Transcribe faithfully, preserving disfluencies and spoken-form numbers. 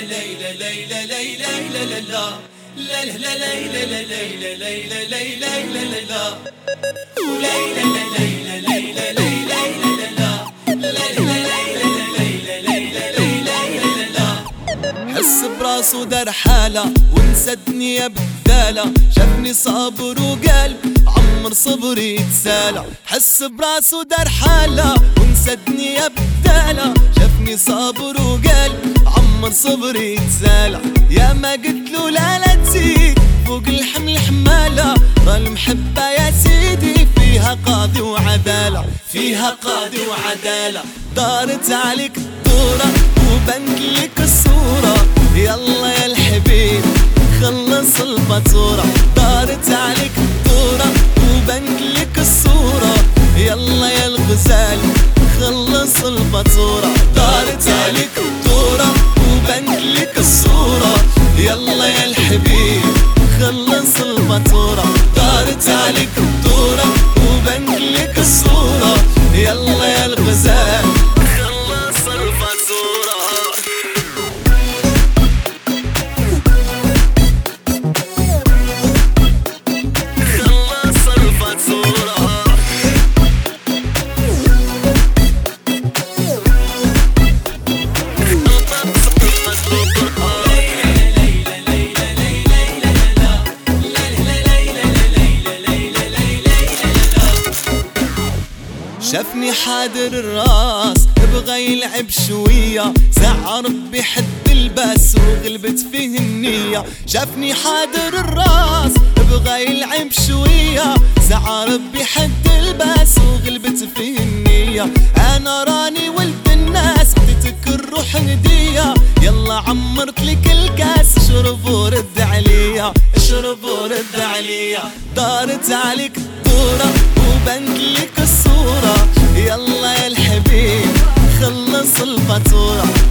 حس براسو دار حالة ونسى الدنيا بدالة، شافني صابر وقال عمر صبري يتسالى. حس براسو دار حالة ونسى الدنيا بدالة، شافني صابر وقال عمر صبري يتسالى. يا ما قلتلو لا لا تزيد فوق الحمل حمالة، راه المحبة يا سيدي فيها قاضي وعدالة، فيها قاضي وعدالة. دارت عليك الدورة وبنت لك الصورة، يلا يا الحبيب خلص الفاتورة. دارت عليك الدورة وبنت لك الصورة، يلا يا الغزال خلص الفاتورة. دارت عليك الدورة وبنت لك الصورة، يلا يا الحبيب خلص الفاتورة. دارت عليك الدورة وبنت لك الصورة، يلا يا الغزال خلص الفاتورة. خلص الفاتورة. شافني حادر الراس بغى يلعب شوية، سعر بحد الباس وغلبت فيه النية. شافني حادر الراس بغى يلعب شوية، سعر بحد الباس وغلبت فيه النية. انا راني ولد الناس عطيتك الروح هدية، يلا عمرت لك الكاس اشرب ورد عليا، اشرب ورد عليا. دارت عليك الدورة وبنت لك الصورة، يلا يا الحبيب خلص الفاتورة.